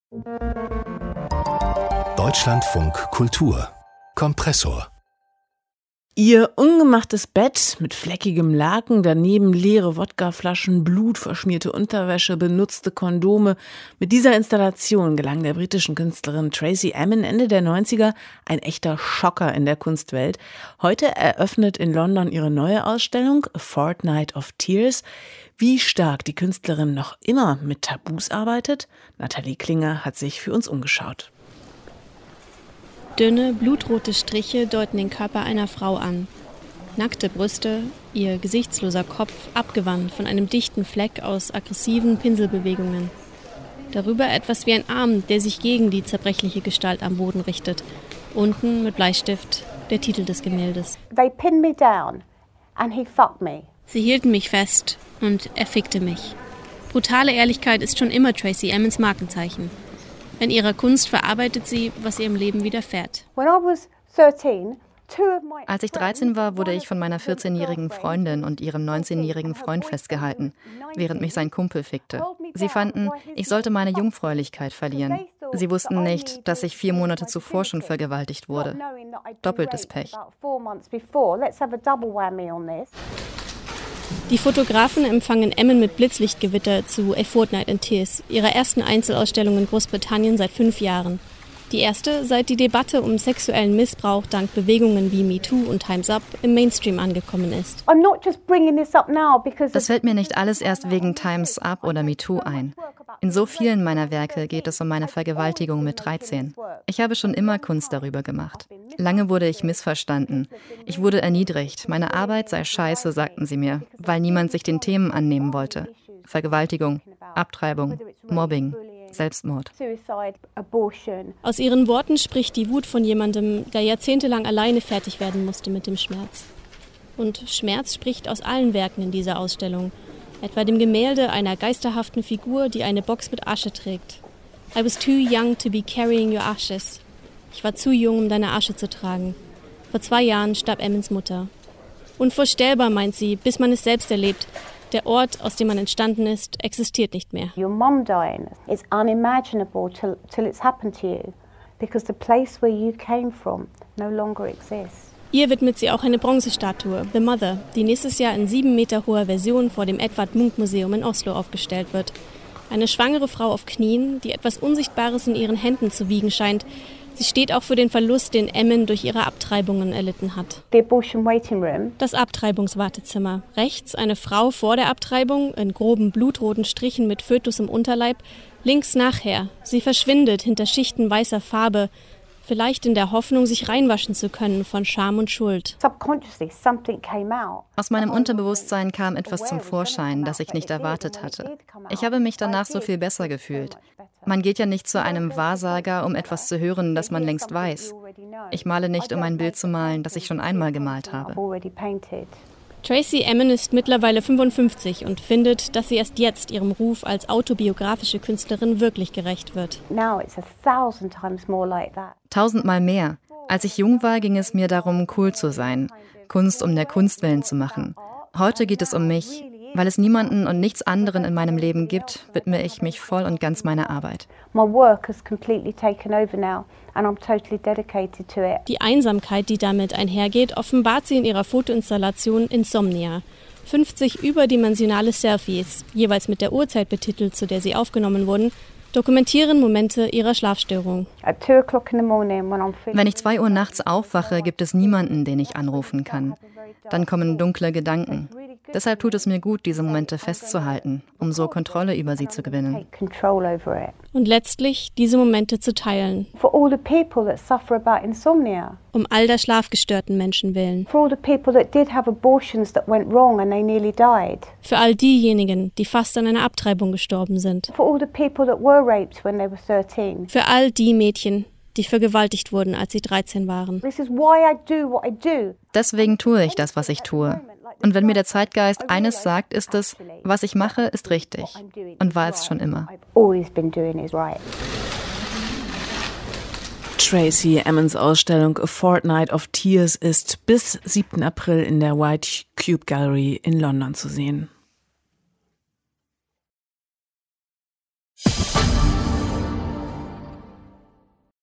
Deutschlandfunk Kultur Kompressor. Ihr ungemachtes Bett mit fleckigem Laken, daneben leere Wodkaflaschen, blutverschmierte Unterwäsche, benutzte Kondome. Mit dieser Installation gelang der britischen Künstlerin Tracey Emin Ende der 90er ein echter Schocker in der Kunstwelt. Heute eröffnet in London ihre neue Ausstellung A Fortnight of Tears. Wie stark die Künstlerin noch immer mit Tabus arbeitet? Nathalie Klinger hat sich für uns umgeschaut. Dünne, blutrote Striche deuten den Körper einer Frau an. Nackte Brüste, ihr gesichtsloser Kopf abgewandt von einem dichten Fleck aus aggressiven Pinselbewegungen. Darüber etwas wie ein Arm, der sich gegen die zerbrechliche Gestalt am Boden richtet. Unten mit Bleistift der Titel des Gemäldes. They pinned me down and he fucked me. Sie hielten mich fest und er fickte mich. Brutale Ehrlichkeit ist schon immer Tracey Emins Markenzeichen. In ihrer Kunst verarbeitet sie, was ihr im Leben widerfährt. Als ich 13 war, wurde ich von meiner 14-jährigen Freundin und ihrem 19-jährigen Freund festgehalten, während mich sein Kumpel fickte. Sie fanden, ich sollte meine Jungfräulichkeit verlieren. Sie wussten nicht, dass ich 4 Monate zuvor schon vergewaltigt wurde. Doppeltes Pech. Die Fotografen empfangen Emin mit Blitzlichtgewitter zu A Fortnight in Tears, ihrer ersten Einzelausstellung in Großbritannien seit 5 Jahren. Die erste, seit die Debatte um sexuellen Missbrauch dank Bewegungen wie MeToo und Time's Up im Mainstream angekommen ist. Das fällt mir nicht alles erst wegen Time's Up oder MeToo ein. In so vielen meiner Werke geht es um meine Vergewaltigung mit 13. Ich habe schon immer Kunst darüber gemacht. Lange wurde ich missverstanden. Ich wurde erniedrigt. Meine Arbeit sei scheiße, sagten sie mir, weil niemand sich den Themen annehmen wollte. Vergewaltigung, Abtreibung, Mobbing, Selbstmord. Aus ihren Worten spricht die Wut von jemandem, der jahrzehntelang alleine fertig werden musste mit dem Schmerz. Und Schmerz spricht aus allen Werken in dieser Ausstellung. Etwa dem Gemälde einer geisterhaften Figur, die eine Box mit Asche trägt. I was too young to be carrying your ashes. Ich war zu jung, um deine Asche zu tragen. Vor 2 Jahren starb Emins Mutter. Unvorstellbar, meint sie, bis man es selbst erlebt. Der Ort, aus dem man entstanden ist, existiert nicht mehr. Your mom dying is unimaginable till it's happened to you, because the place where you came from no longer exists. Ihr widmet sie auch eine Bronzestatue, The Mother, die nächstes Jahr in 7 Meter hoher Version vor dem Edvard Munch Museum in Oslo aufgestellt wird. Eine schwangere Frau auf Knien, die etwas Unsichtbares in ihren Händen zu wiegen scheint. Sie steht auch für den Verlust, den Emin durch ihre Abtreibungen erlitten hat. Das Abtreibungswartezimmer. Rechts eine Frau vor der Abtreibung, in groben blutroten Strichen mit Fötus im Unterleib. Links nachher. Sie verschwindet hinter Schichten weißer Farbe. Vielleicht in der Hoffnung, sich reinwaschen zu können von Scham und Schuld. Aus meinem Unterbewusstsein kam etwas zum Vorschein, das ich nicht erwartet hatte. Ich habe mich danach so viel besser gefühlt. Man geht ja nicht zu einem Wahrsager, um etwas zu hören, das man längst weiß. Ich male nicht, um ein Bild zu malen, das ich schon einmal gemalt habe. Tracey Emin ist mittlerweile 55 und findet, dass sie erst jetzt ihrem Ruf als autobiografische Künstlerin wirklich gerecht wird. 1000-mal mehr. Als ich jung war, ging es mir darum, cool zu sein, Kunst um der Kunst willen zu machen. Heute geht es um mich. Weil es niemanden und nichts anderen in meinem Leben gibt, widme ich mich voll und ganz meiner Arbeit. Die Einsamkeit, die damit einhergeht, offenbart sie in ihrer Fotoinstallation Insomnia. 50 überdimensionale Selfies, jeweils mit der Uhrzeit betitelt, zu der sie aufgenommen wurden, dokumentieren Momente ihrer Schlafstörung. Wenn ich 2 Uhr nachts aufwache, gibt es niemanden, den ich anrufen kann. Dann kommen dunkle Gedanken. Deshalb tut es mir gut, diese Momente festzuhalten, um so Kontrolle über sie zu gewinnen. Und letztlich diese Momente zu teilen. Um all der schlafgestörten Menschen willen. Für all diejenigen, die fast an einer Abtreibung gestorben sind. Für all die Mädchen, die vergewaltigt wurden, als sie 13 waren. Deswegen tue ich das, was ich tue. Und wenn mir der Zeitgeist eines sagt, ist es, was ich mache, ist richtig. Und war es schon immer. Tracey Emins Ausstellung A Fortnight of Tears ist bis 7. April in der White Cube Gallery in London zu sehen.